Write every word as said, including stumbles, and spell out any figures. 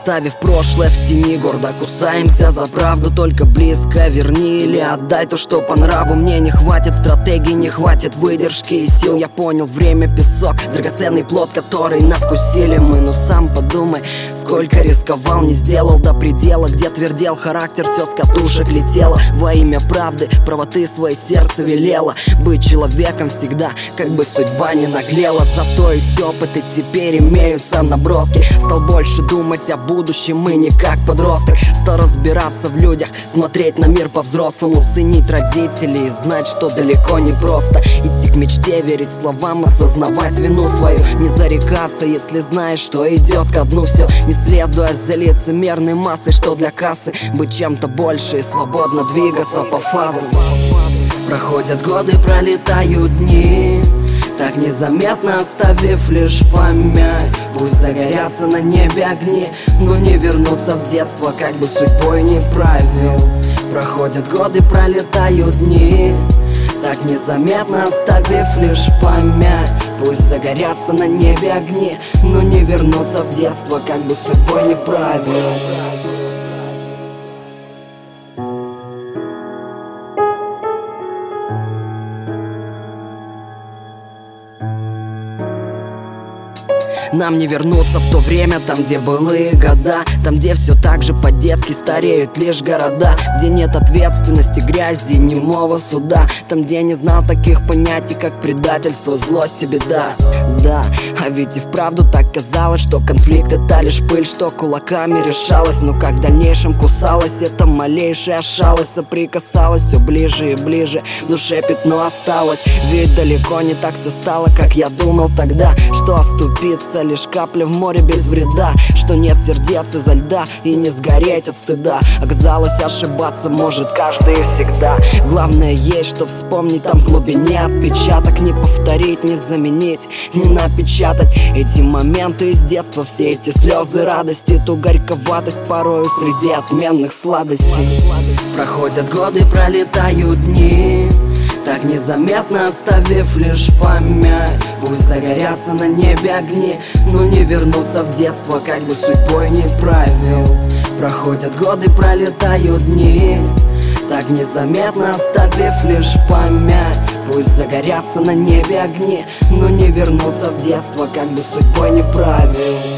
Оставив прошлое в тени, гордо кусаемся за правду. Только близко верни или отдай то, что по нраву. Мне не хватит стратегии, не хватит выдержки и сил. Я понял, время песок, драгоценный плод, который надкусили мы. Но сам подумай, сколько рисковал, не сделал до предела. Где твердел характер, все с катушек летело. Во имя правды, правоты свое сердце велело быть человеком всегда, как бы судьба не наглела. Зато есть опыт и теперь имеются наброски. Стал больше думать о будущем и не как подросток. Стал разбираться в людях, смотреть на мир по-взрослому. Ценить родителей и знать, что далеко не просто. Идти к мечте, верить словам, осознавать вину свою. Не зарекаться, если знаешь, что идет ко дну все. Не следуя за лицемерной массой, что для кассы. Быть чем-то больше и свободно двигаться по фазам. Проходят годы, пролетают дни, так незаметно оставив лишь память. Пусть загорятся на небе огни, но не вернуться в детство, как бы судьбой не правил. Проходят годы, пролетают дни, так незаметно оставив лишь память. Пусть загорятся на небе огни, но не вернуться в детство, как бы судьбой не правил. Нам не вернуться в то время, там, где былые года. Там, где все так же по-детски стареют лишь города. Где нет ответственности, грязи и немого суда. Там, где не знал таких понятий, как предательство, злость и беда. Да, а ведь и вправду так казалось, что конфликт это лишь пыль, что кулаками решалось. Но как в дальнейшем кусалась эта малейшая шалость, соприкасалась все ближе и ближе, в душе пятно осталось. Ведь далеко не так все стало, как я думал тогда, что оступиться лишь капля в море без вреда, что нет сердец из-за льда и не сгореть от стыда. Оказалось, ошибаться может каждый и всегда. Главное есть, что вспомнить там в глубине отпечаток. Не повторить, не заменить, не напечатать эти моменты из детства, все эти слезы радости, ту горьковатость порою среди отменных сладостей. Проходят годы, пролетают дни, так незаметно оставив лишь память. Пусть загорятся на небе огни, но не вернуться в детство, как бы судьбой не правил. Проходят годы, пролетают дни, так незаметно оставив лишь память. Пусть загорятся на небе огни, но не вернуться в детство, как бы судьбой не правил.